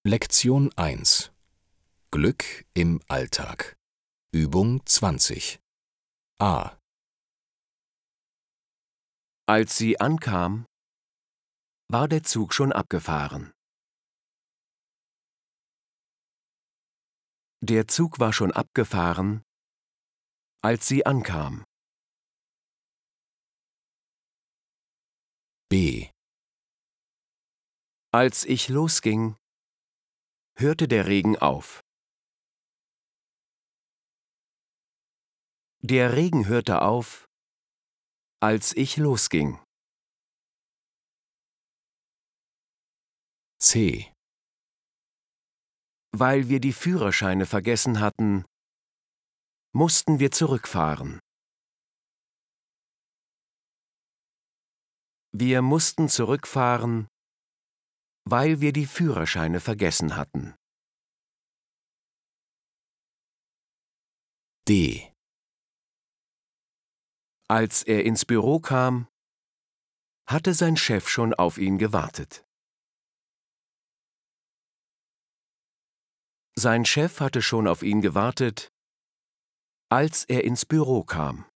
Lektion 1 Glück im Alltag Übung 20 A. Als sie ankam, war der Zug schon abgefahren. Der Zug war schon abgefahren, als sie ankam. B. Als ich losging, hörte der Regen auf. Der Regen hörte auf, als ich losging. C. Weil wir die Führerscheine vergessen hatten, mussten wir zurückfahren. Wir mussten zurückfahren, weil wir die Führerscheine vergessen hatten. D. Als er ins Büro kam, hatte sein Chef schon auf ihn gewartet. Sein Chef hatte schon auf ihn gewartet, als er ins Büro kam.